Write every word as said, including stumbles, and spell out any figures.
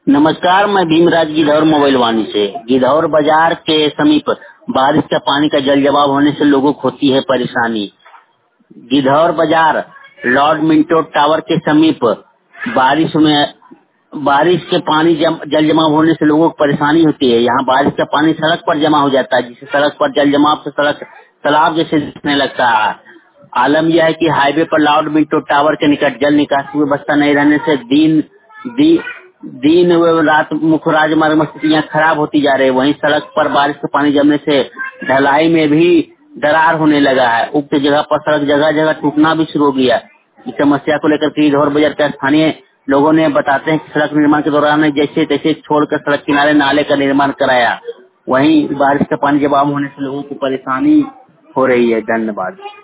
नमस्कार, मैं भीमराज गिद्धौर मोबाइल वाणी से। गिद्धौर बाजार के समीप बारिश का पानी का जल जमाव होने से लोगों को होती है परेशानी। गिद्धौर बाजार लॉर्ड मिंटो टावर के समीप बारिश में बारिश के पानी जम, जल जमाव होने से लोगों को परेशानी होती है। यहाँ बारिश का पानी सड़क पर जमा हो जाता है, जिससे सड़क पर जल जमाव से सड़क तालाब जैसे दिखने लगता है। आलम यह है कि हाईवे पर लॉर्ड मिंटो टावर के निकट जल निकासी व्यवस्था नहीं रहने से दिन दी, दिन व रात मुख्य राजमार्ग में स्थितियाँ खराब होती जा रही है। वहीं सड़क पर बारिश का पानी जमने से ढलाई में भी दरार होने लगा है। उक्त जगह पर सड़क जगह जगह टूटना भी शुरू हो गया। इस समस्या को लेकर गिद्धौर बाजार के स्थानीय लोगों ने बताते हैं कि सड़क निर्माण के दौरान जैसे तैसे छोड़कर सड़क किनारे नाले का निर्माण कराया। वहीं बारिश का पानी जमाव होने से लोगों को परेशानी हो रही है। धन्यवाद।